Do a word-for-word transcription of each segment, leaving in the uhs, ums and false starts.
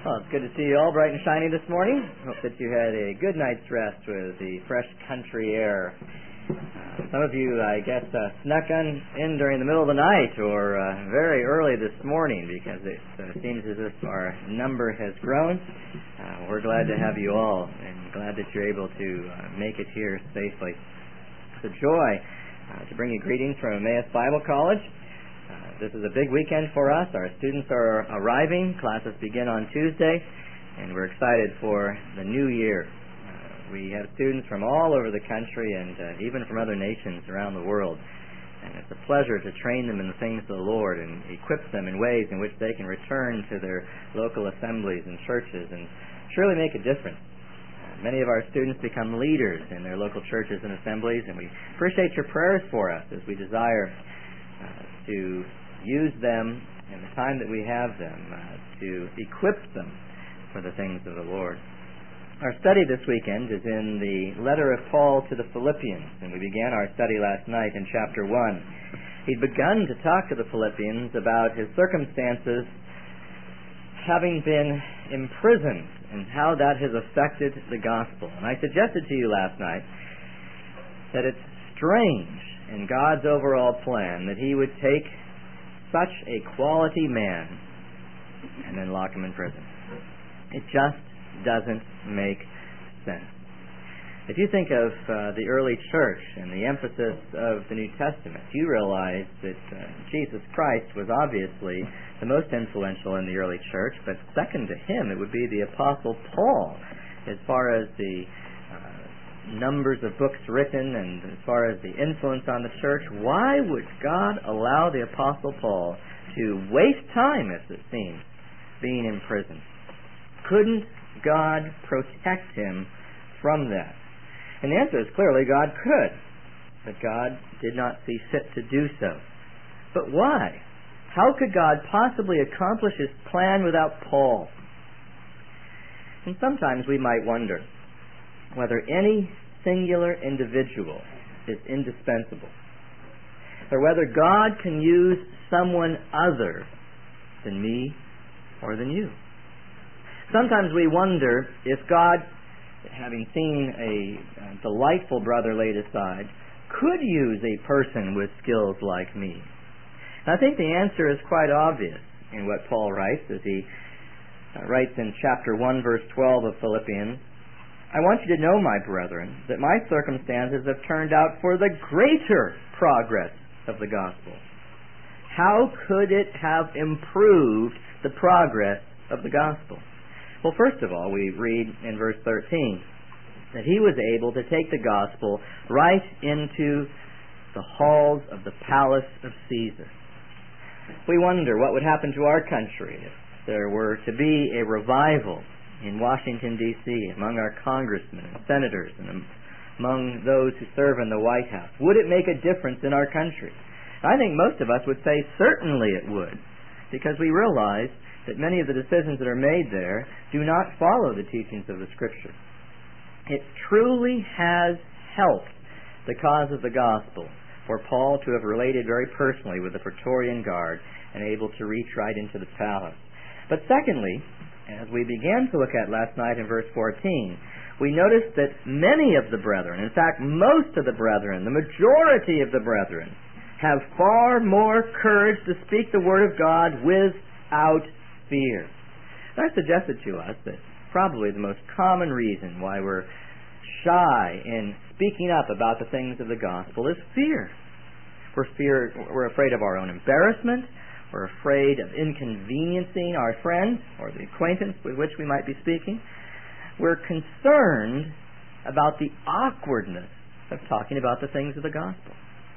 Well, it's good to see you all bright and shiny this morning. Hope that you had a good night's rest with the fresh country air. Uh, some of you, I guess, uh, snuck on in during the middle of the night or uh, very early this morning because it uh, seems as if our number has grown. Uh, we're glad to have you all and glad that you're able to uh, make it here safely. It's a joy uh, to bring you greetings from Emmaus Bible College. Uh, this is a big weekend for us. Our students are arriving. Classes begin on Tuesday, and we're excited for the new year. Uh, we have students from all over the country and uh, even from other nations around the world. And it's a pleasure to train them in the things of the Lord and equip them in ways in which they can return to their local assemblies and churches and surely make a difference. Uh, many of our students become leaders in their local churches and assemblies, and we appreciate your prayers for us as we desire Uh, to use them in the time that we have them uh, to equip them for the things of the Lord. Our study this weekend is in the letter of Paul to the Philippians, and we began our study last night in chapter one. He'd begun to talk to the Philippians about his circumstances having been imprisoned and how that has affected the gospel. And I suggested to you last night that it's strange in God's overall plan that He would take such a quality man and then lock him in prison. It just doesn't make sense. If you think of uh, the early church and the emphasis of the New Testament, you realize that uh, Jesus Christ was obviously the most influential in the early church, but second to him it would be the Apostle Paul as far as the numbers of books written and as far as the influence on the church. Why would God allow the Apostle Paul to waste time, as it seems, being in prison? Couldn't God protect him from that? And the answer is clearly God could, but God did not see fit to do so. But why? How could God possibly accomplish His plan without Paul? And sometimes we might wonder whether any singular individual is indispensable, or whether God can use someone other than me or than you. Sometimes we wonder if God, having seen a, a delightful brother laid aside, could use a person with skills like me. And I think the answer is quite obvious in what Paul writes as he uh, writes in chapter one, verse twelve of Philippians. I want you to know, my brethren, that my circumstances have turned out for the greater progress of the gospel. How could it have improved the progress of the gospel? Well, first of all, we read in verse thirteen that he was able to take the gospel right into the halls of the palace of Caesar. We wonder what would happen to our country if there were to be a revival in Washington, D C, among our congressmen and senators and among those who serve in the White House. Would it make a difference in our country? I think most of us would say certainly it would, because we realize that many of the decisions that are made there do not follow the teachings of the Scripture. It truly has helped the cause of the gospel for Paul to have related very personally with the Praetorian Guard and able to reach right into the palace. But secondly, as we began to look at last night in verse fourteen, we noticed that many of the brethren, in fact most of the brethren, the majority of the brethren, have far more courage to speak the Word of God without fear. And I suggested to us that probably the most common reason why we're shy in speaking up about the things of the gospel is fear. We're, fear, we're afraid of our own embarrassment. We're afraid of inconveniencing our friend or the acquaintance with which we might be speaking. We're concerned about the awkwardness of talking about the things of the gospel.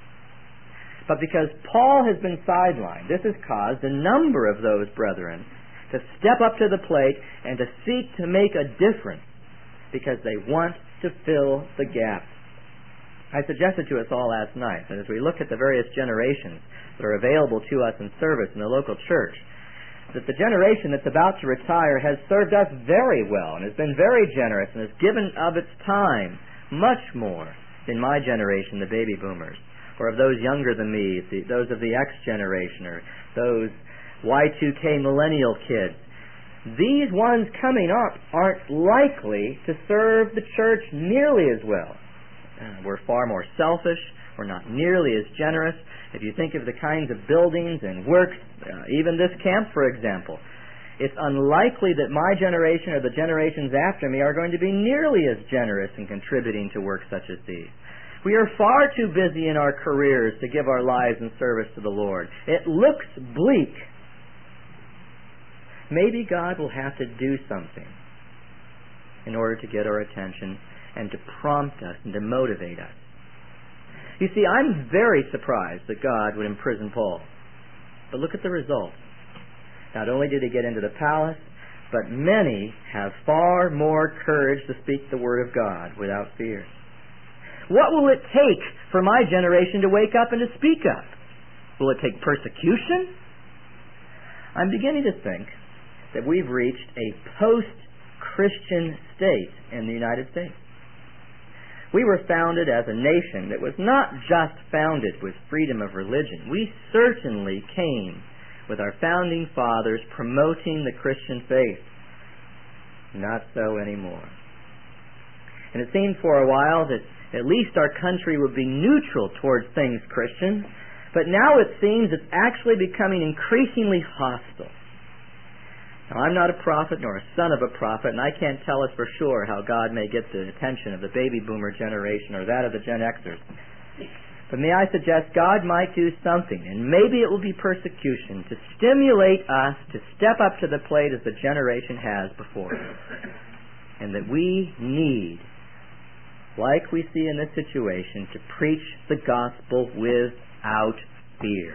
But because Paul has been sidelined, this has caused a number of those brethren to step up to the plate and to seek to make a difference because they want to fill the gap. I suggested to us all last night that as we look at the various generations that are available to us in service in the local church, that the generation that's about to retire has served us very well and has been very generous and has given of its time much more than my generation, the baby boomers, or of those younger than me, those of the X generation, or those Y two K millennial kids. these ones coming up aren't likely to serve the church nearly as well. Uh, we're far more selfish. We're not nearly as generous. If you think of the kinds of buildings and works, uh, even this camp, for example, it's unlikely that my generation or the generations after me are going to be nearly as generous in contributing to work such as these. We are far too busy in our careers to give our lives in service to the Lord. It looks bleak. Maybe God will have to do something in order to get our attention and to prompt us and to motivate us. You see, I'm very surprised that God would imprison Paul. But look at the result. Not only did he get into the palace, but many have far more courage to speak the word of God without fear. What will it take for my generation to wake up and to speak up? Will it take persecution? I'm beginning to think that we've reached a post-Christian state in the United States. We were founded as a nation that was not just founded with freedom of religion. We certainly came with our founding fathers promoting the Christian faith. Not so anymore. And it seemed for a while that at least our country would be neutral towards things Christian, but now it seems it's actually becoming increasingly hostile. Now, I'm not a prophet nor a son of a prophet, and I can't tell us for sure how God may get the attention of the baby boomer generation or that of the Gen Xers. But may I suggest God might do something, and maybe it will be persecution, to stimulate us to step up to the plate as the generation has before us. And that we need, like we see in this situation, to preach the gospel without fear.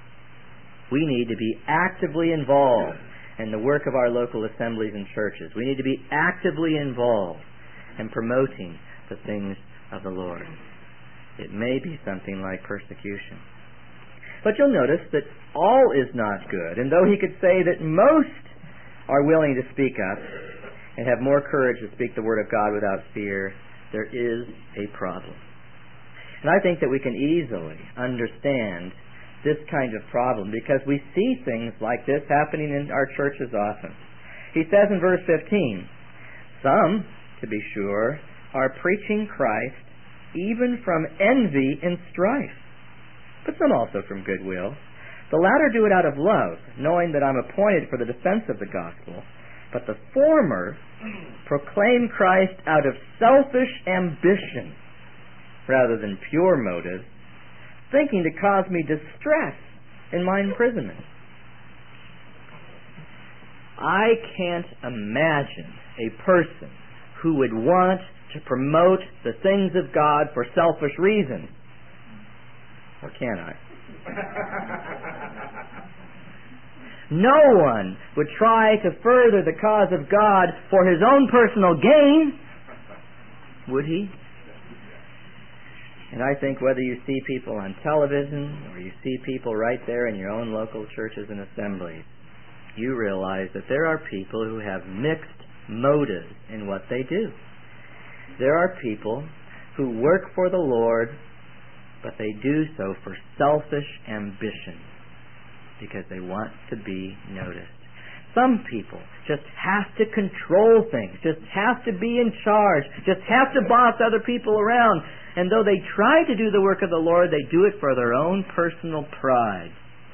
We need to be actively involved in the work of our local assemblies and churches. We need to be actively involved in promoting the things of the Lord. It may be something like persecution. But you'll notice that all is not good. And though he could say that most are willing to speak up and have more courage to speak the word of God without fear, there is a problem. And I think that we can easily understand this kind of problem because we see things like this happening in our churches often. He says in verse fifteen, some, to be sure, are preaching Christ even from envy and strife, but some also from goodwill. The latter do it out of love, knowing that I'm appointed for the defense of the gospel, but the former proclaim Christ out of selfish ambition rather than pure motives, thinking to cause me distress in my imprisonment. I can't imagine a person who would want to promote the things of God for selfish reasons. Or can I? No one would try to further the cause of God for his own personal gain, would he? And I think whether you see people on television or you see people right there in your own local churches and assemblies, you realize that there are people who have mixed motives in what they do. There are people who work for the Lord, but they do so for selfish ambition because they want to be noticed. Some people just have to control things, just have to be in charge, just have to boss other people around. And though they try to do the work of the Lord, they do it for their own personal pride.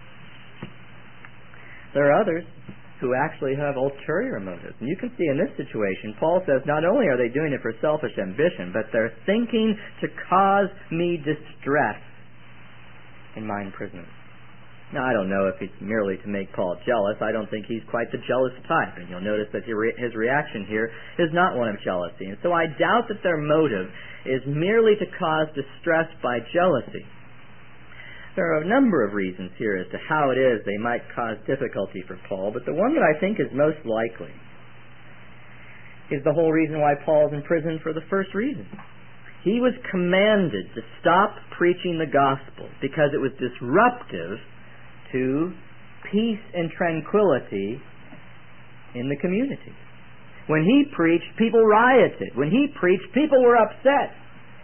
There are others who actually have ulterior motives. And you can see in this situation, Paul says not only are they doing it for selfish ambition, but they're thinking to cause me distress in my imprisonment. Now, I don't know if it's merely to make Paul jealous. I don't think he's quite the jealous type. And you'll notice that his reaction here is not one of jealousy. And so I doubt that their motive is merely to cause distress by jealousy. There are a number of reasons here as to how it is they might cause difficulty for Paul, but the one that I think is most likely is the whole reason why Paul's in prison for the first reason. He was commanded to stop preaching the gospel because it was disruptive to peace and tranquility in the community. When he preached, people rioted. When he preached, people were upset.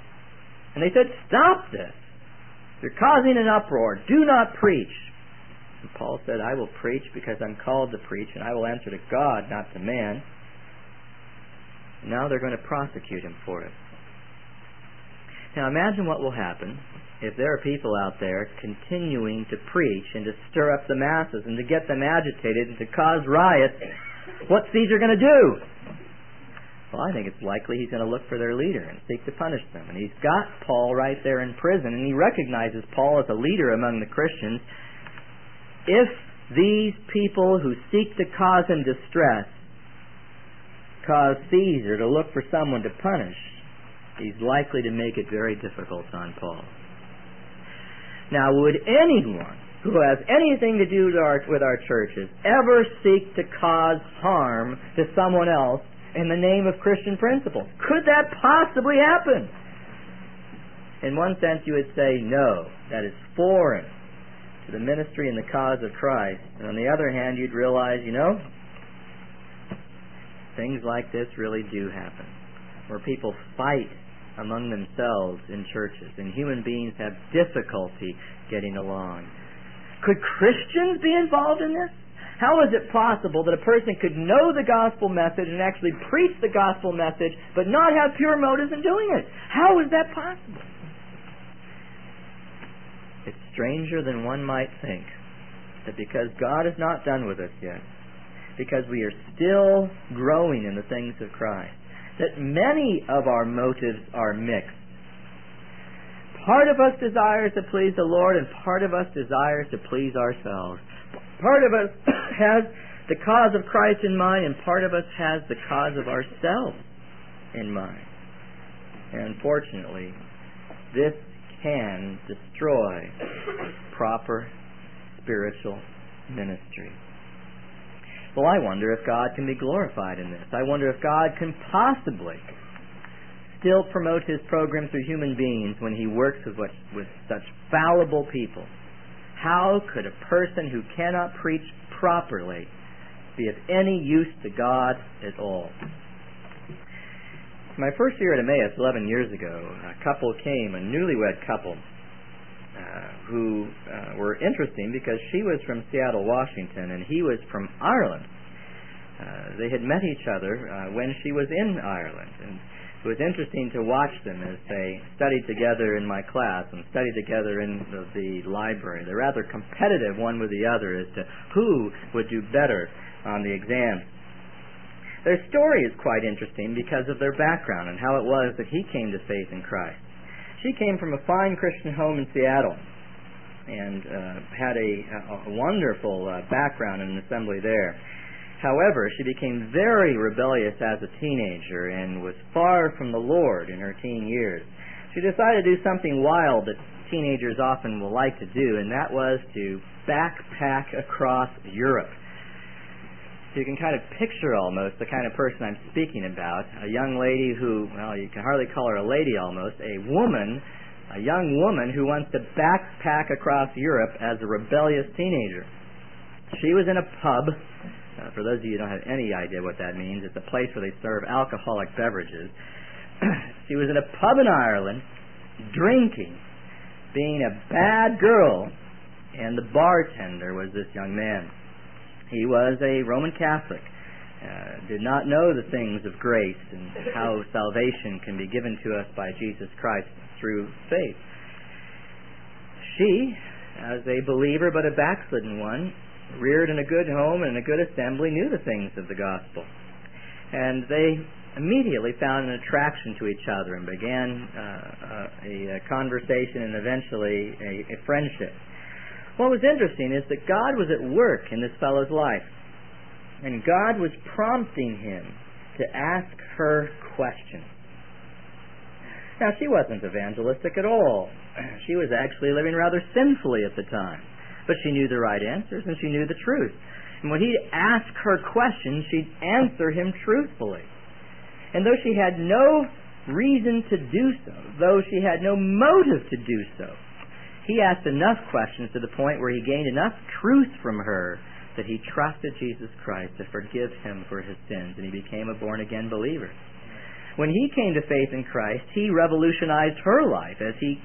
And they said, stop this. You're causing an uproar. Do not preach. And Paul said, I will preach because I'm called to preach, and I will answer to God, not to man. And now they're going to prosecute him for it. Now imagine what will happen if there are people out there continuing to preach and to stir up the masses and to get them agitated and to cause riots. What's Caesar going to do? Well, I think it's likely he's going to look for their leader and seek to punish them. And he's got Paul right there in prison, and he recognizes Paul as a leader among the Christians. If these people who seek to cause him distress cause Caesar to look for someone to punish, he's likely to make it very difficult on Paul. Now, would anyone who has anything to do with our, with our churches ever seek to cause harm to someone else in the name of Christian principles? Could that possibly happen? In one sense, you would say, no, that is foreign to the ministry and the cause of Christ. And on the other hand, you'd realize, you know, things like this really do happen, where people fight among themselves in churches, and human beings have difficulty getting along. Could Christians be involved in this? How is it possible that a person could know the gospel message and actually preach the gospel message but not have pure motives in doing it? How is that possible? It's stranger than one might think that because God is not done with us yet, because we are still growing in the things of Christ, that many of our motives are mixed. Part of us desires to please the Lord, and part of us desires to please ourselves. Part of us has the cause of Christ in mind, and part of us has the cause of ourselves in mind. And unfortunately, this can destroy proper spiritual ministry. Well, I wonder if God can be glorified in this. I wonder if God can possibly still promote His program through human beings when He works with, what, with such fallible people. How could a person who cannot preach properly be of any use to God at all? My first year at Emmaus, eleven years ago, a couple came, a newlywed couple, Uh, who uh, were interesting because she was from Seattle, Washington, and he was from Ireland. Uh, they had met each other uh, when she was in Ireland, and it was interesting to watch them as they studied together in my class and studied together in the, the library. They're rather competitive one with the other as to who would do better on the exam. Their story is quite interesting because of their background and how it was that he came to faith in Christ. She came from a fine Christian home in Seattle and uh, had a, a wonderful uh, background in an assembly there. However, she became very rebellious as a teenager and was far from the Lord in her teen years. She decided to do something wild that teenagers often will like to do, and that was to backpack across Europe. So you can kind of picture almost the kind of person I'm speaking about. A young lady who, well, you can hardly call her a lady almost, a woman, a young woman who wants to backpack across Europe as a rebellious teenager. She was in a pub. Uh, for those of you who don't have any idea what that means, it's a place where they serve alcoholic beverages. She was in a pub in Ireland, drinking, being a bad girl, and the bartender was this young man. He was a Roman Catholic, uh, did not know the things of grace and how salvation can be given to us by Jesus Christ through faith. She, as a believer but a backslidden one, reared in a good home and in a good assembly, knew the things of the gospel. And they immediately found an attraction to each other and began uh, a, a conversation and eventually a, a friendship. What was interesting is that God was at work in this fellow's life. And God was prompting him to ask her questions. Now, she wasn't evangelistic at all. She was actually living rather sinfully at the time. But she knew the right answers and she knew the truth. And when he'd ask her questions, she'd answer him truthfully. And though she had no reason to do so, though she had no motive to do so, he asked enough questions to the point where he gained enough truth from her that he trusted Jesus Christ to forgive him for his sins, and he became a born-again believer. When he came to faith in Christ, he revolutionized her life as he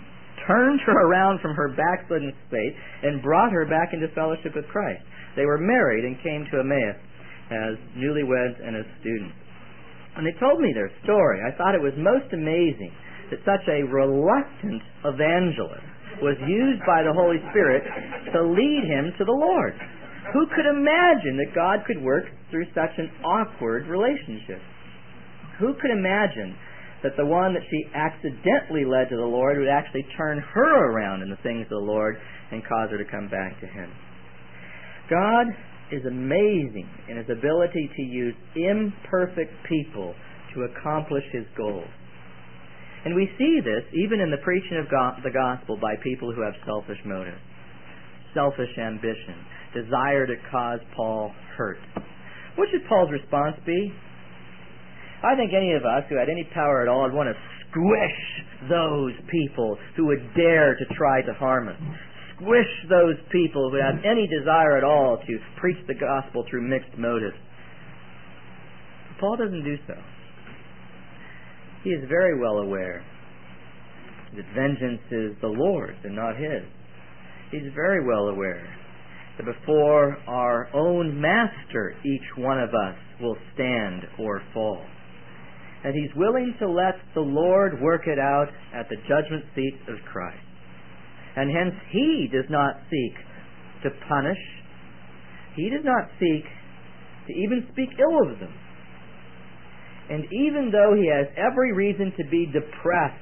turned her around from her backslidden state and brought her back into fellowship with Christ. They were married and came to Emmaus as newlyweds and as students. When they told me their story, I thought it was most amazing that such a reluctant evangelist was used by the Holy Spirit to lead him to the Lord. Who could imagine that God could work through such an awkward relationship? Who could imagine that the one that she accidentally led to the Lord would actually turn her around in the things of the Lord and cause her to come back to Him? God is amazing in His ability to use imperfect people to accomplish His goals. And we see this even in the preaching of go- the gospel by people who have selfish motives, selfish ambition, desire to cause Paul hurt. What should Paul's response be? I think any of us who had any power at all would want to squish those people who would dare to try to harm us. Squish those people who have any desire at all to preach the gospel through mixed motives. Paul doesn't do so. He is very well aware that vengeance is the Lord's and not his. He's very well aware that before our own master, each one of us will stand or fall. And he's willing to let the Lord work it out at the judgment seat of Christ. And hence he does not seek to punish. He does not seek to even speak ill of them. And even though he has every reason to be depressed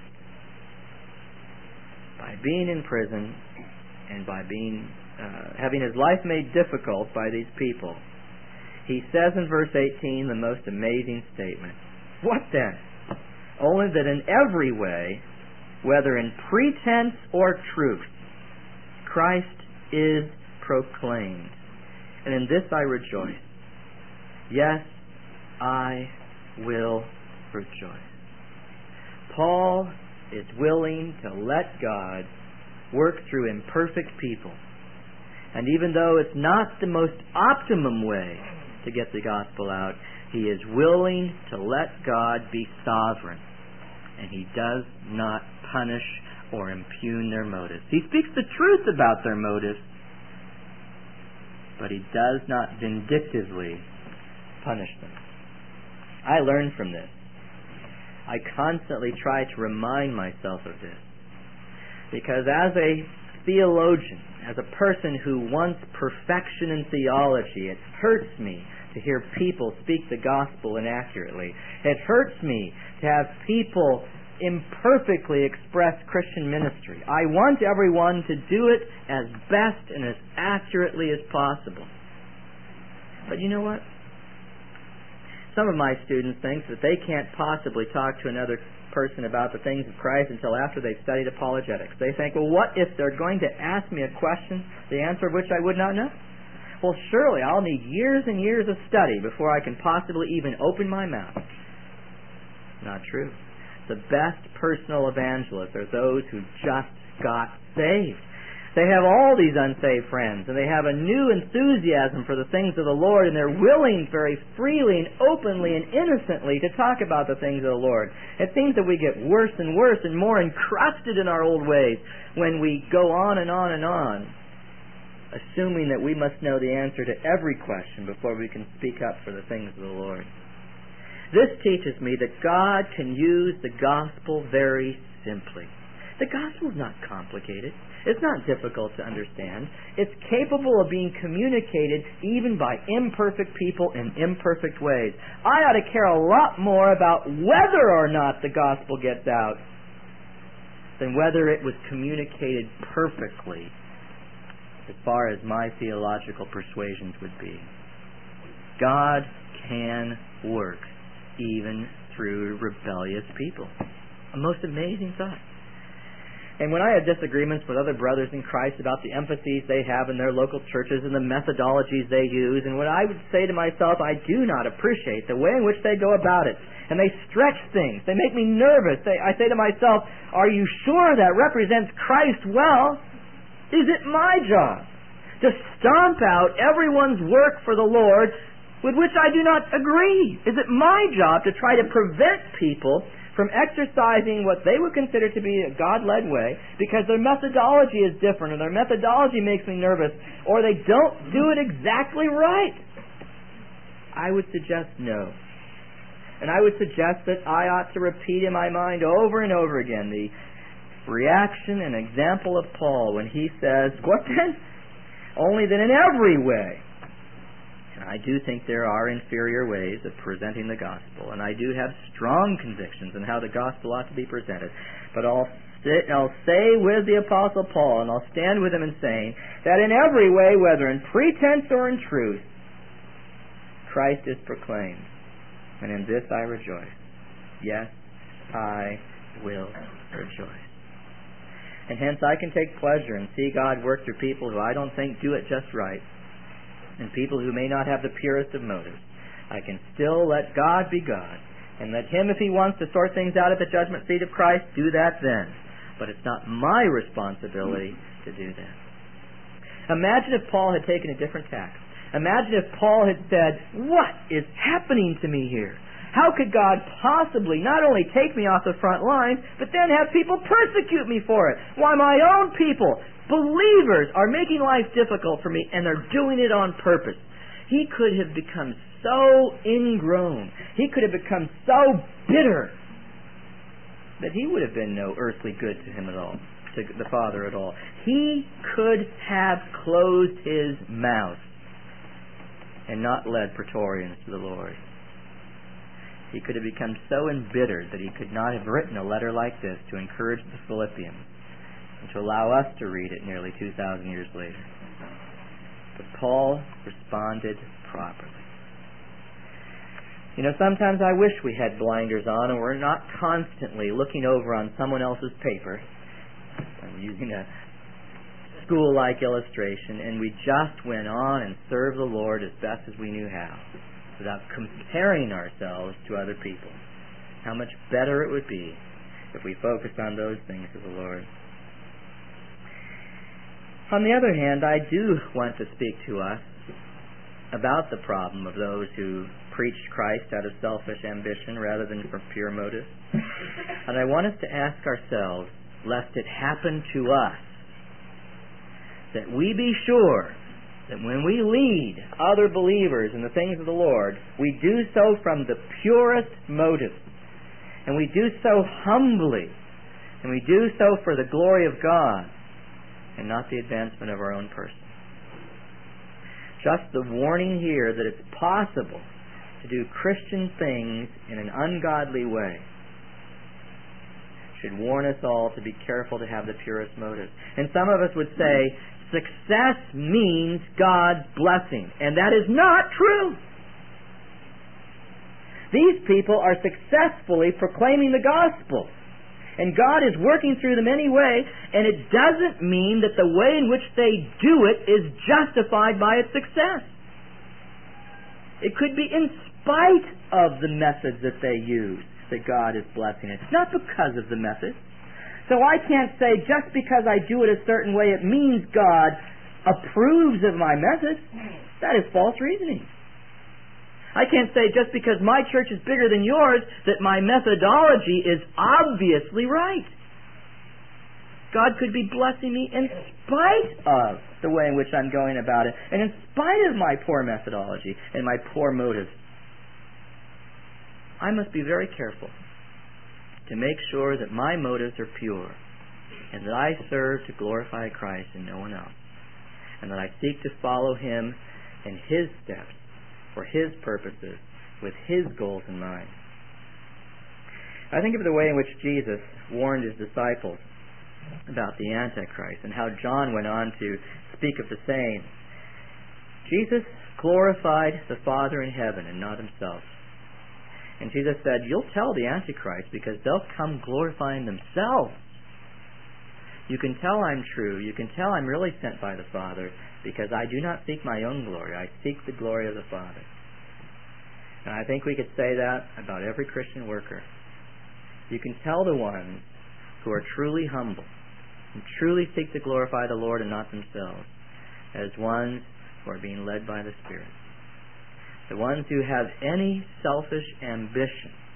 by being in prison and by being uh, having his life made difficult by these people, he says in verse eighteen the most amazing statement. What then? Only that in every way, whether in pretense or truth, Christ is proclaimed. And in this I rejoice. Yes, I will rejoice. Paul is willing to let God work through imperfect people. And even though it's not the most optimum way to get the gospel out, he is willing to let God be sovereign. And he does not punish or impugn their motives. He speaks the truth about their motives, but he does not vindictively punish them. I learned from this. I constantly try to remind myself of this. Because as a theologian, as a person who wants perfection in theology, it hurts me to hear people speak the gospel inaccurately. It hurts me to have people imperfectly express Christian ministry. I want everyone to do it as best and as accurately as possible. But you know what? Some of my students think that they can't possibly talk to another person about the things of Christ until after they've studied apologetics. They think, well, what if they're going to ask me a question, the answer of which I would not know? Well, surely I'll need years and years of study before I can possibly even open my mouth. Not true. The best personal evangelists are those who just got saved. They have all these unsaved friends, and they have a new enthusiasm for the things of the Lord, and they're willing very freely and openly and innocently to talk about the things of the Lord. It seems that we get worse and worse and more encrusted in our old ways when we go on and on and on, assuming that we must know the answer to every question before we can speak up for the things of the Lord. This teaches me that God can use the gospel very simply. The gospel is not complicated. It's not difficult to understand. It's capable of being communicated even by imperfect people in imperfect ways. I ought to care a lot more about whether or not the gospel gets out than whether it was communicated perfectly as far as my theological persuasions would be. God can work even through rebellious people. A most amazing thought. And when I have disagreements with other brothers in Christ about the emphases they have in their local churches and the methodologies they use, and when I would say to myself, I do not appreciate the way in which they go about it, and they stretch things, they make me nervous, they, I say to myself, are you sure that represents Christ well? Is it my job to stomp out everyone's work for the Lord with which I do not agree? Is it my job to try to prevent people from exercising what they would consider to be a God-led way because their methodology is different, or their methodology makes me nervous, or they don't do it exactly right. I would suggest no. And I would suggest that I ought to repeat in my mind over and over again the reaction and example of Paul when he says, what then? Only that in every way. And I do think there are inferior ways of presenting the gospel, and I do have strong convictions on how the gospel ought to be presented. But I'll, sit, I'll say with the Apostle Paul, and I'll stand with him in saying, that in every way, whether in pretense or in truth, Christ is proclaimed, and in this I rejoice. Yes, I will rejoice. And hence I can take pleasure and see God work through people who I don't think do it just right, and people who may not have the purest of motives. I can still let God be God, and let Him, if He wants to sort things out at the judgment seat of Christ, do that then. But it's not my responsibility to do that. Imagine if Paul had taken a different tack. Imagine if Paul had said, what is happening to me here? How could God possibly not only take me off the front lines, but then have people persecute me for it? Why, my own people, believers, are making life difficult for me, and they're doing it on purpose. He could have become so ingrown, he could have become so bitter, that he would have been no earthly good to him at all, to the Father at all. He could have closed his mouth and not led Praetorians to the Lord. He could have become so embittered that he could not have written a letter like this to encourage the Philippians and to allow us to read it nearly two thousand years later. But Paul responded properly. You know, sometimes I wish we had blinders on and we're not constantly looking over on someone else's paper. I'm using a school-like illustration, and we just went on and served the Lord as best as we knew how, without comparing ourselves to other people. How much better it would be if we focused on those things of the Lord. On the other hand, I do want to speak to us about the problem of those who preached Christ out of selfish ambition rather than from pure motives. And I want us to ask ourselves, lest it happen to us, that we be sure that when we lead other believers in the things of the Lord, we do so from the purest motives, and we do so humbly, and we do so for the glory of God, and not the advancement of our own person. Just the warning here that it's possible to do Christian things in an ungodly way should warn us all to be careful to have the purest motives. And some of us would say, success means God's blessing. And that is not true. These people are successfully proclaiming the gospel. And God is working through them anyway, and it doesn't mean that the way in which they do it is justified by its success. It could be in spite of the methods that they use that God is blessing it, not because of the method. So I can't say just because I do it a certain way it means God approves of my method. That is false reasoning. I can't say just because my church is bigger than yours that my methodology is obviously right. God could be blessing me in spite of the way in which I'm going about it, and in spite of my poor methodology and my poor motives. I must be very careful to make sure that my motives are pure, and that I serve to glorify Christ and no one else, and that I seek to follow Him in His steps for His purposes with His goals in mind. I think of the way in which Jesus warned His disciples about the Antichrist and how John went on to speak of the same. Jesus glorified the Father in heaven and not Himself. And Jesus said, you'll tell the Antichrist because they'll come glorifying themselves. You can tell I'm true. You can tell I'm really sent by the Father because I do not seek my own glory. I seek the glory of the Father. And I think we could say that about every Christian worker. You can tell the ones who are truly humble and truly seek to glorify the Lord and not themselves as ones who are being led by the Spirit. The ones who have any selfish ambition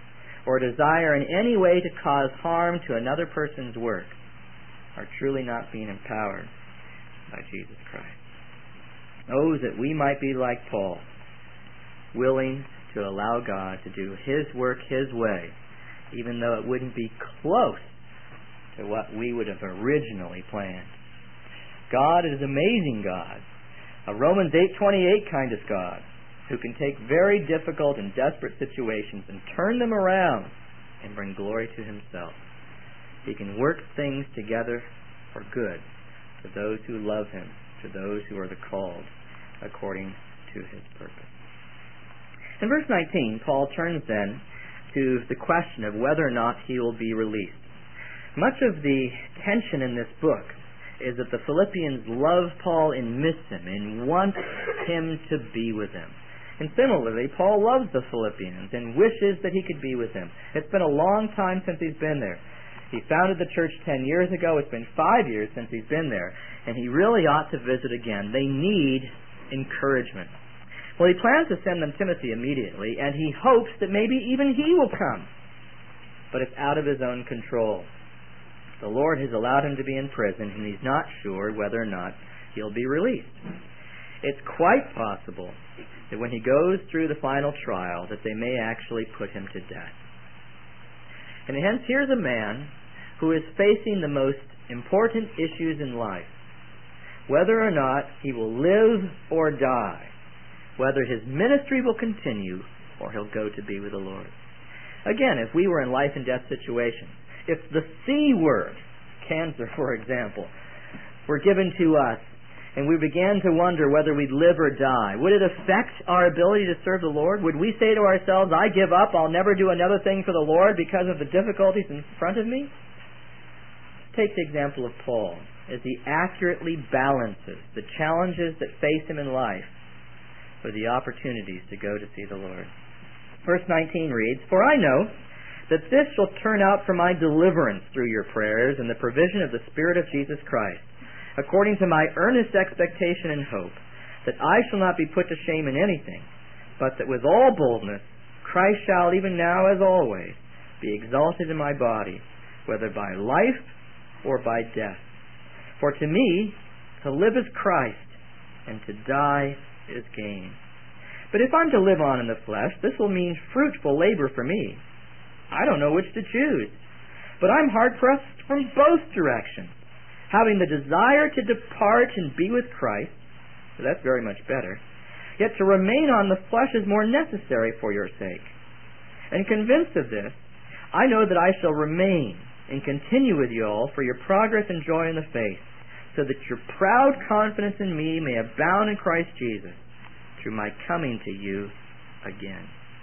or desire in any way to cause harm to another person's work are truly not being empowered by Jesus Christ. Oh, that we might be like Paul, willing to allow God to do His work His way, even though it wouldn't be close to what we would have originally planned. God is an amazing God, a Romans eight twenty-eight kind of God, who can take very difficult and desperate situations and turn them around and bring glory to Himself. He can work things together for good to those who love Him, to those who are the called according to His purpose. In verse nineteen, Paul turns then to the question of whether or not he will be released. Much of the tension in this book is that the Philippians love Paul and miss him and want him to be with them. And similarly, Paul loves the Philippians and wishes that he could be with them. It's been a long time since he's been there. He founded the church ten years ago. It's been five years since he's been there. And he really ought to visit again. They need encouragement. Well, he plans to send them Timothy immediately, and he hopes that maybe even he will come. But it's out of his own control. The Lord has allowed him to be in prison, and he's not sure whether or not he'll be released. It's quite possible that when he goes through the final trial, that they may actually put him to death. And hence, here's a man who is facing the most important issues in life. Whether or not he will live or die. Whether his ministry will continue or he'll go to be with the Lord. Again, if we were in life and death situations, if the C word, cancer for example, were given to us and we began to wonder whether we'd live or die, would it affect our ability to serve the Lord? Would we say to ourselves, I give up, I'll never do another thing for the Lord because of the difficulties in front of me? Take the example of Paul as he accurately balances the challenges that face him in life for the opportunities to go to see the Lord. Verse nineteen reads, For I know that this shall turn out for my deliverance through your prayers and the provision of the Spirit of Jesus Christ, according to my earnest expectation and hope, that I shall not be put to shame in anything, but that with all boldness Christ shall, even now as always, be exalted in my body, whether by life or by death. For to me, to live is Christ, and to die is gain. But if I'm to live on in the flesh, this will mean fruitful labor for me. I don't know which to choose, but I'm hard-pressed from both directions. Having the desire to depart and be with Christ, so that's very much better, yet to remain on the flesh is more necessary for your sake. And convinced of this, I know that I shall remain and continue with you all for your progress and joy in the faith, so that your proud confidence in me may abound in Christ Jesus through my coming to you again.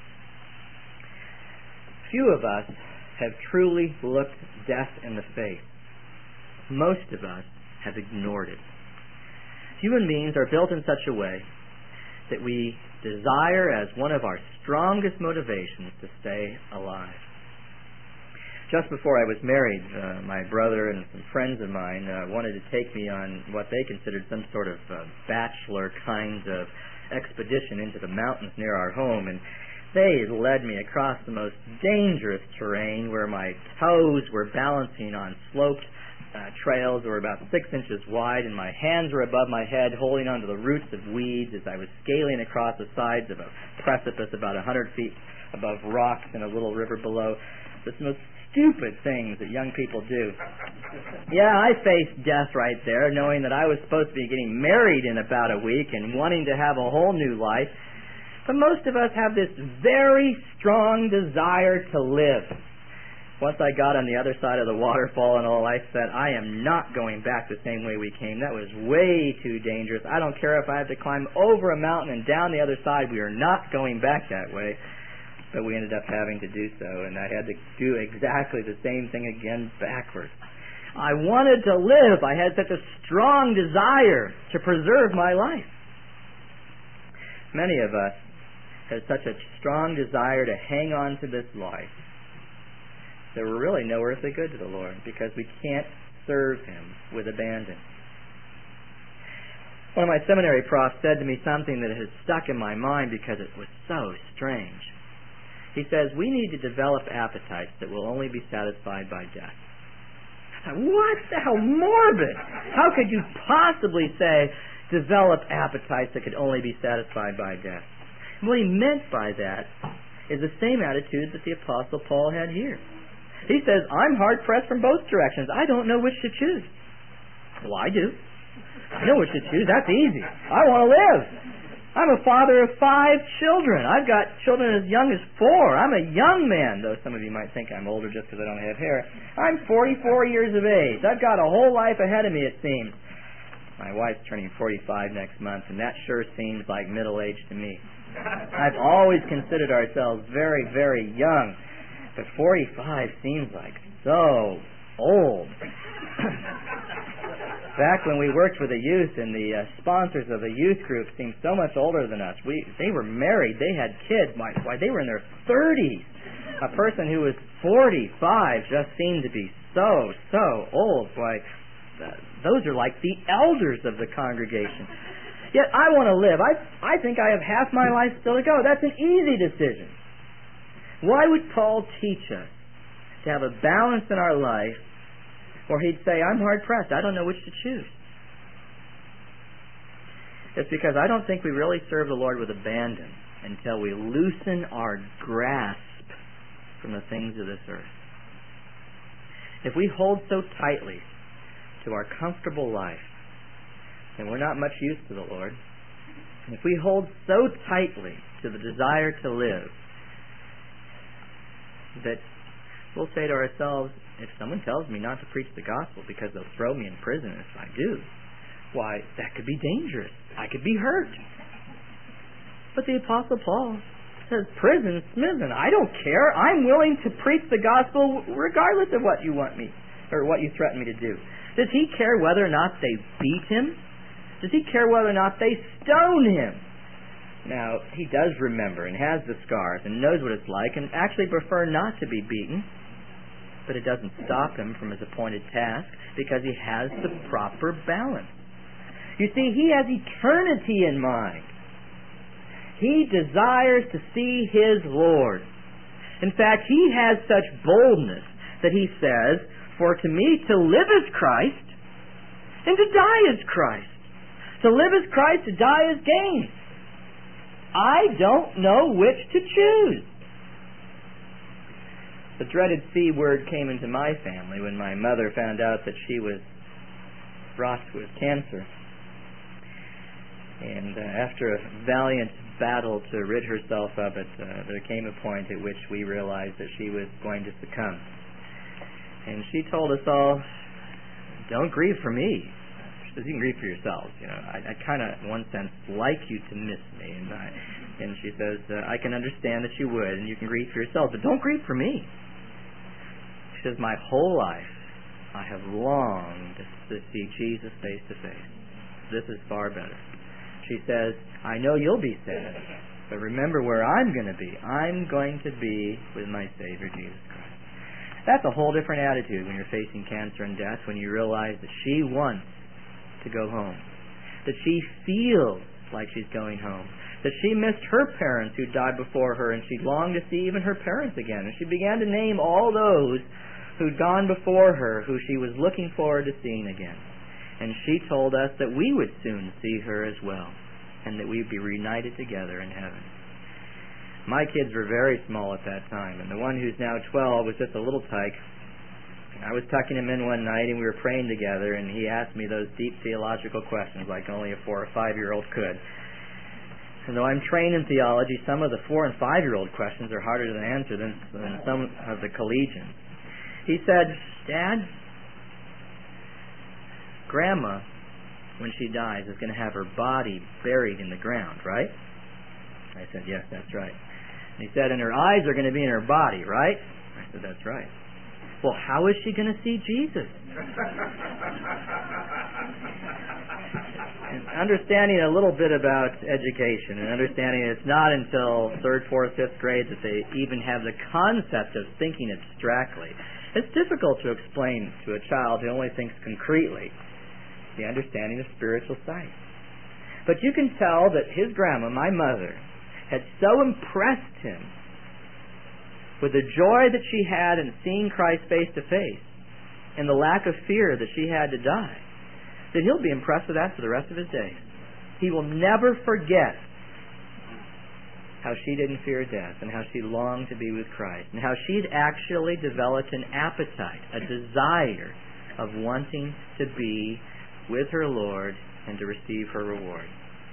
Few of us have truly looked death in the face. Most of us have ignored it. Human beings are built in such a way that we desire as one of our strongest motivations to stay alive. Just before I was married, uh, my brother and some friends of mine uh, wanted to take me on what they considered some sort of uh, bachelor kind of expedition into the mountains near our home, and they led me across the most dangerous terrain where my toes were balancing on sloped uh, trails that were about six inches wide, and my hands were above my head holding onto the roots of weeds as I was scaling across the sides of a precipice about a hundred feet above rocks and a little river below. This most stupid things that young people do. Yeah, I faced death right there, knowing that I was supposed to be getting married in about a week and wanting to have a whole new life. But most of us have this very strong desire to live. Once I got on the other side of the waterfall and all, I said, I am not going back the same way we came. That was way too dangerous. I don't care if I have to climb over a mountain and down the other side. We are not going back that way. But we ended up having to do so, and I had to do exactly the same thing again backwards. I wanted to live. I had such a strong desire to preserve my life. Many of us have such a strong desire to hang on to this life that we're really no earthly good to the Lord because we can't serve Him with abandon. One of my seminary profs said to me something that has stuck in my mind because it was so strange. He says, we need to develop appetites that will only be satisfied by death. What? How morbid! How could you possibly say, develop appetites that could only be satisfied by death? And what he meant by that is the same attitude that the Apostle Paul had here. He says, I'm hard-pressed from both directions. I don't know which to choose. Well, I do. I know which to choose. That's easy. I want to live. I'm a father of five children. I've got children as young as four. I'm a young man, though some of you might think I'm older just because I don't have hair. I'm forty-four years of age. I've got a whole life ahead of me, it seems. My wife's turning forty-five next month, and that sure seems like middle age to me. I've always considered ourselves very, very young, but forty-five seems like so old. Back when we worked with the youth, and the uh, sponsors of the youth group seemed so much older than us. We they were married, they had kids. Why, why they were in their thirties. A person who was forty-five just seemed to be so so old. Why, uh, those are like the elders of the congregation. Yet I want to live. I I think I have half my life still to go. That's an easy decision. Why would Paul teach us to have a balance in our life? Or he'd say, I'm hard-pressed. I don't know which to choose. It's because I don't think we really serve the Lord with abandon until we loosen our grasp from the things of this earth. If we hold so tightly to our comfortable life, then we're not much use to the Lord. If we hold so tightly to the desire to live, that we'll say to ourselves, if someone tells me not to preach the gospel because they'll throw me in prison if I do, why, that could be dangerous. I could be hurt. But the Apostle Paul says, prison, smitten, I don't care. I'm willing to preach the gospel regardless of what you want me, or what you threaten me to do. Does he care whether or not they beat him? Does he care whether or not they stone him? Now, he does remember and has the scars and knows what it's like and actually prefer not to be beaten. But it doesn't stop him from his appointed task because he has the proper balance. You see, he has eternity in mind. He desires to see his Lord. In fact, he has such boldness that he says, for to me to live is Christ, and to die is Christ. To live is Christ, to die is gain. I don't know which to choose. The dreaded C word came into my family when my mother found out that she was wrought with cancer. And uh, after a valiant battle to rid herself of it, uh, there came a point at which we realized that she was going to succumb. And she told us all, don't grieve for me. She says, you can grieve for yourselves. You know, I, I kind of, in one sense, like you to miss me. And, I, and she says, uh, I can understand that you would, and you can grieve for yourselves, but don't grieve for me. She says, my whole life I have longed to see Jesus face to face. This is far better. She says, I know you'll be sad, but remember where I'm going to be. I'm going to be with my Savior, Jesus Christ. That's a whole different attitude when you're facing cancer and death, when you realize that she wants to go home, that she feels like she's going home, that she missed her parents who died before her, and she longed to see even her parents again. And she began to name all those who'd gone before her, who she was looking forward to seeing again. And she told us that we would soon see her as well, and that we'd be reunited together in heaven. My kids were very small at that time, and the one who's now twelve was just a little tyke. I was tucking him in one night, and we were praying together, and he asked me those deep theological questions like only a four or five-year-old could. And though I'm trained in theology, some of the four and five-year-old questions are harder to answer than, than some of the collegians. He said, Dad, Grandma, when she dies, is going to have her body buried in the ground, right? I said, yes, that's right. And he said, and her eyes are going to be in her body, right? I said, that's right. Well, how is she going to see Jesus? And understanding a little bit about education and understanding it's not until third, fourth, fifth grade that they even have the concept of thinking abstractly. It's difficult to explain to a child who only thinks concretely the understanding of spiritual sight. But you can tell that his grandma, my mother, had so impressed him with the joy that she had in seeing Christ face to face, and the lack of fear that she had to die, that he'll be impressed with that for the rest of his days. He will never forget how she didn't fear death, and how she longed to be with Christ, and how she'd actually developed an appetite, a desire of wanting to be with her Lord and to receive her reward.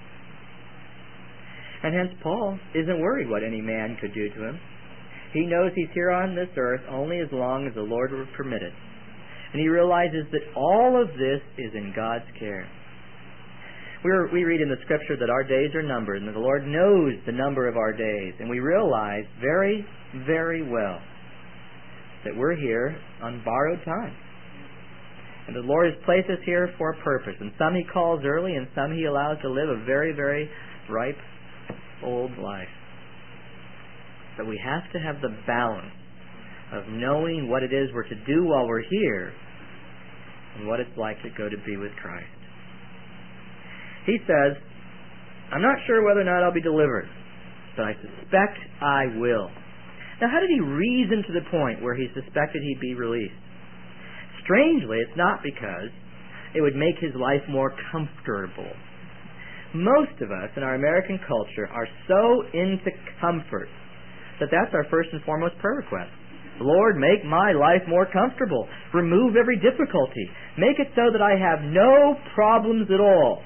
And hence Paul isn't worried what any man could do to him. He knows he's here on this earth only as long as the Lord will permit it. And he realizes that all of this is in God's care. We're, we read in the Scripture that our days are numbered, and that the Lord knows the number of our days. And we realize very, very well that we're here on borrowed time. And the Lord has placed us here for a purpose. And some He calls early, and some He allows to live a very, very ripe, old life. But we have to have the balance of knowing what it is we're to do while we're here and what it's like to go to be with Christ. He says, I'm not sure whether or not I'll be delivered, but I suspect I will. Now, how did he reason to the point where he suspected he'd be released? Strangely, it's not because it would make his life more comfortable. Most of us in our American culture are so into comfort that that's our first and foremost prayer request. Lord, make my life more comfortable. Remove every difficulty. Make it so that I have no problems at all.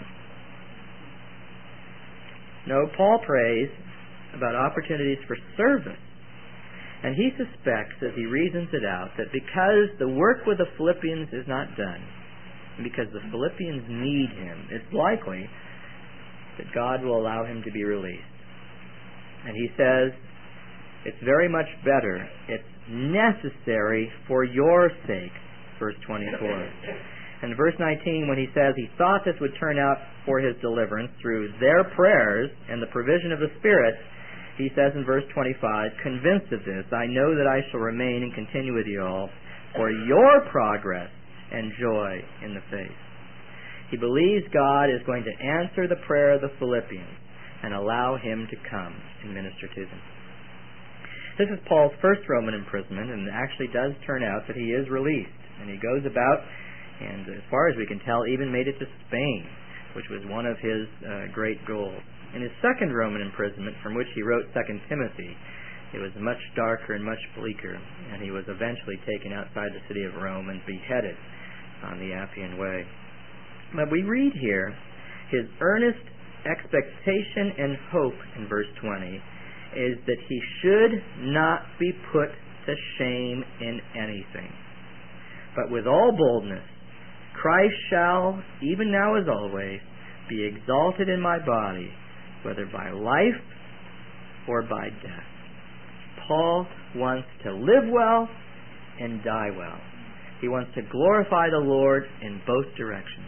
No, Paul prays about opportunities for service. And he suspects, as he reasons it out, that because the work with the Philippians is not done, and because the Philippians need him, it's likely that God will allow him to be released. And he says, it's very much better. It's necessary for your sake, verse twenty-four. And verse nineteen, when he says he thought this would turn out for his deliverance through their prayers and the provision of the Spirit, he says in verse twenty-five, convinced of this, I know that I shall remain and continue with you all for your progress and joy in the faith. He believes God is going to answer the prayer of the Philippians and allow him to come and minister to them. This is Paul's first Roman imprisonment, and it actually does turn out that he is released. And he goes about, and as far as we can tell, even made it to Spain, which was one of his uh, great goals. In his second Roman imprisonment, from which he wrote Second Timothy, it was much darker and much bleaker, and he was eventually taken outside the city of Rome and beheaded on the Appian Way. But we read here his earnest expectation and hope in verse twenty is that he should not be put to shame in anything, but with all boldness Christ shall, even now as always, be exalted in my body, whether by life or by death. Paul wants to live well and die well. He wants to glorify the Lord in both directions.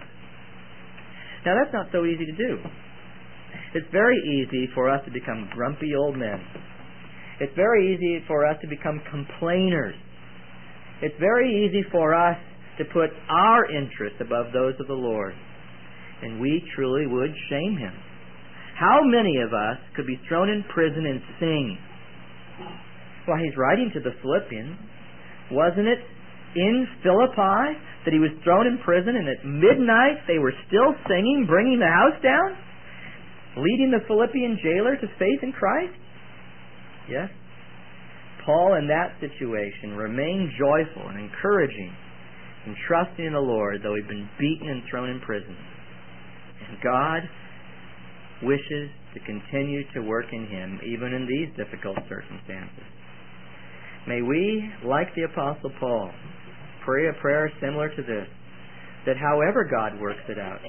Now that's not so easy to do. It's very easy for us to become grumpy old men. It's very easy for us to become complainers. It's very easy for us to put our interests above those of the Lord. And we truly would shame him. How many of us could be thrown in prison and sing? Well, he's writing to the Philippians. Wasn't it in Philippi that he was thrown in prison, and at midnight they were still singing, bringing the house down? Leading the Philippian jailer to faith in Christ? Yes. Paul, in that situation, remained joyful and encouraging and trusting in the Lord, though he'd been beaten and thrown in prison. And God wishes to continue to work in him, even in these difficult circumstances. May we, like the Apostle Paul, pray a prayer similar to this, that however God works it out,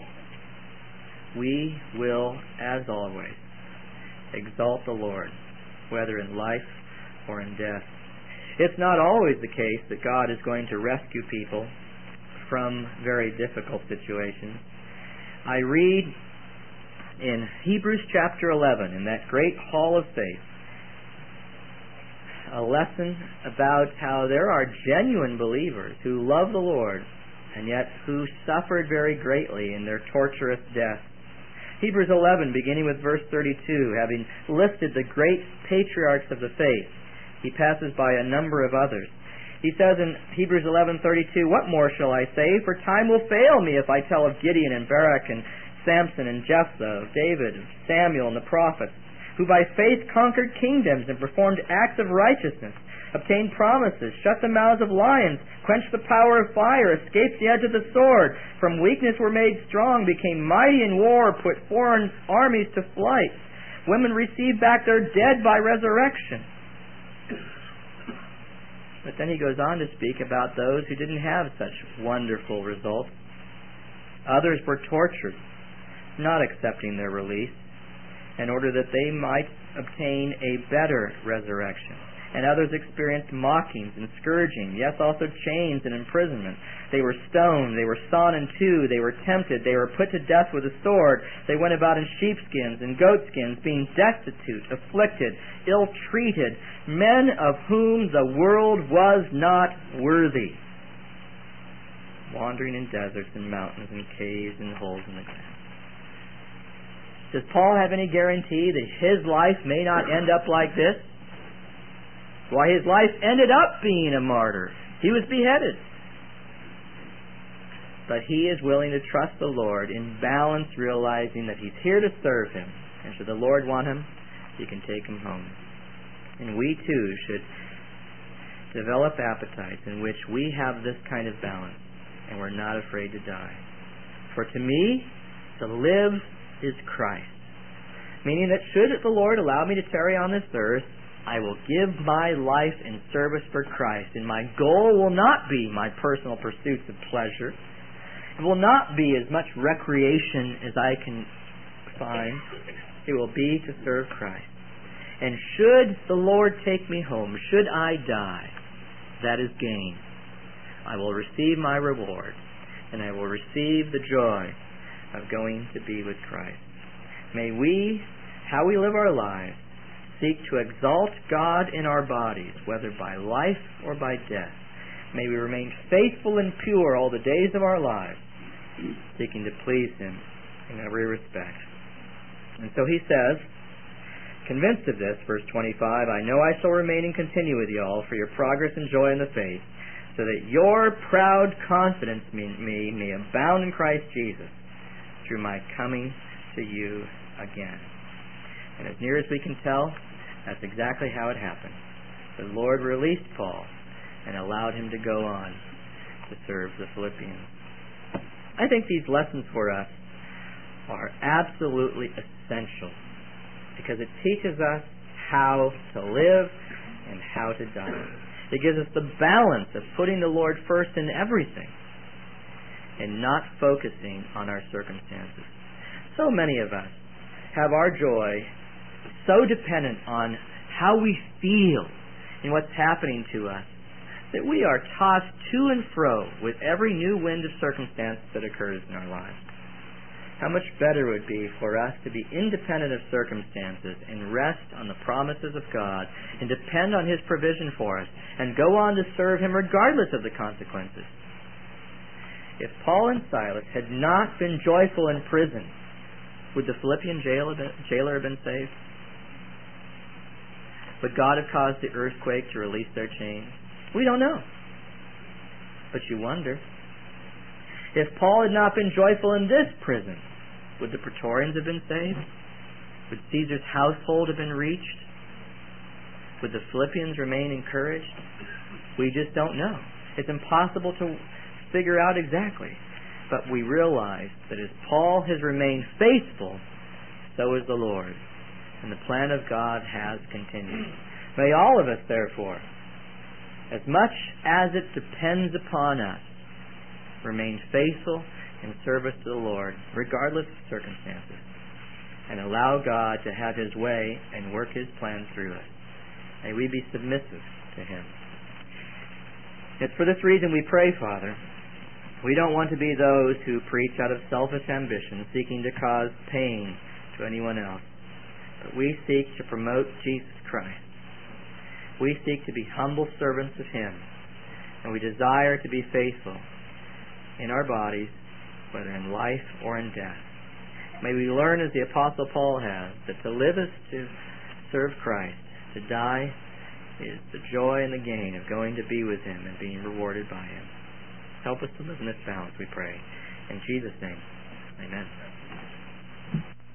we will, as always, exalt the Lord, whether in life or in death. It's not always the case that God is going to rescue people from very difficult situations. I read in Hebrews chapter eleven, in that great hall of faith, a lesson about how there are genuine believers who love the Lord and yet who suffered very greatly in their torturous death. Hebrews eleven, beginning with verse thirty-two, having listed the great patriarchs of the faith, He passes by a number of others. He says in Hebrews eleven thirty-two, "What more shall I say? For time will fail me if I tell of Gideon and Barak and Samson and Jephthah, of David, of Samuel and the prophets, who by faith conquered kingdoms and performed acts of righteousness, obtained promises, shut the mouths of lions, quenched the power of fire, escaped the edge of the sword, from weakness were made strong, became mighty in war, put foreign armies to flight. Women received back their dead by resurrection." But then he goes on to speak about those who didn't have such wonderful results. Others were tortured, not accepting their release, in order that they might obtain a better resurrection. And others experienced mockings and scourging, yes, also chains and imprisonment. They were stoned, they were sawn in two, they were tempted, they were put to death with a sword. They went about in sheepskins and goatskins, being destitute, afflicted, ill-treated, men of whom the world was not worthy, wandering in deserts and mountains and caves and holes in the ground. Does Paul have any guarantee that his life may not end up like this? Why, his life ended up being a martyr. He was beheaded. But he is willing to trust the Lord in balance, realizing that he's here to serve him. And should the Lord want him, he can take him home. And we too should develop appetites in which we have this kind of balance, and we're not afraid to die. For to me, to live is Christ. Meaning that should the Lord allow me to tarry on this earth, I will give my life in service for Christ. And my goal will not be my personal pursuits of pleasure. It will not be as much recreation as I can find. It will be to serve Christ. And should the Lord take me home, should I die, that is gain. I will receive my reward, and I will receive the joy of going to be with Christ. May we, how we live our lives, seek to exalt God in our bodies, whether by life or by death. May we remain faithful and pure all the days of our lives, seeking to please Him in every respect. And so he says, convinced of this, verse twenty-five, "I know I shall remain and continue with you all for your progress and joy in the faith, so that your proud confidence in me may abound in Christ Jesus through my coming to you again." And as near as we can tell, that's exactly how it happened. The Lord released Paul and allowed him to go on to serve the Philippians. I think these lessons for us are absolutely essential, because it teaches us how to live and how to die. It gives us the balance of putting the Lord first in everything and not focusing on our circumstances. So many of us have our joy so dependent on how we feel and what's happening to us that we are tossed to and fro with every new wind of circumstance that occurs in our lives. How much better it would be for us to be independent of circumstances and rest on the promises of God and depend on His provision for us and go on to serve Him regardless of the consequences. If Paul and Silas had not been joyful in prison, would the Philippian jailer have been saved? Would God have caused the earthquake to release their chains? We don't know. But you wonder. If Paul had not been joyful in this prison, would the Praetorians have been saved? Would Caesar's household have been reached? Would the Philippians remain encouraged? We just don't know. It's impossible to figure out exactly. But we realize that as Paul has remained faithful, so is the Lord. And the plan of God has continued. May all of us, therefore, as much as it depends upon us, remain faithful in service to the Lord, regardless of circumstances, and allow God to have His way and work His plan through us. May we be submissive to Him. It's for this reason we pray, Father. We don't want to be those who preach out of selfish ambition, seeking to cause pain to anyone else. But we seek to promote Jesus Christ. We seek to be humble servants of Him. And we desire to be faithful in our bodies, whether in life or in death. May we learn, as the Apostle Paul has, that to live is to serve Christ, to die is the joy and the gain of going to be with Him and being rewarded by Him. Help us to live in this balance, we pray. In Jesus' name, amen.